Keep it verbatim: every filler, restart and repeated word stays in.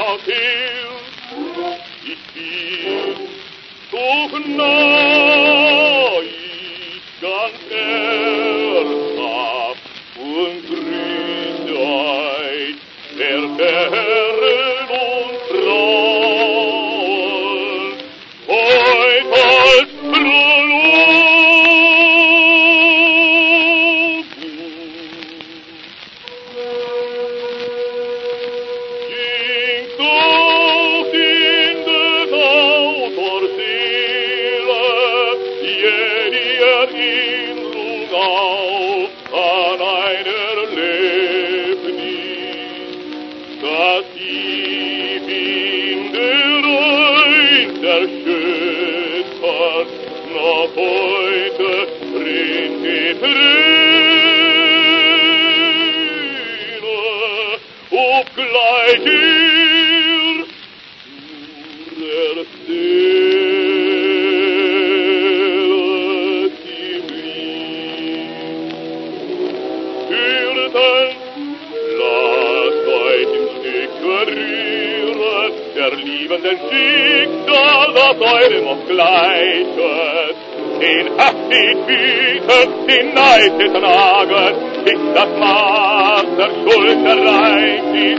noch hilft, ich bin doch nah, ich ganz ernsthaft und grüße euch, werte Herren und Frauen, heut als an einer Lebnis, dass die Winderein der Schöpfer noch heute bringt die Träne, obgleich ihr nur erzählt ihm lieb. Lasst euch im Stück verrühren, der liebenden Schicksal, das eurem auch gleichet. Den Abschied bietet, den Neid des Nagers, schickt das Maß der Schulter rein, die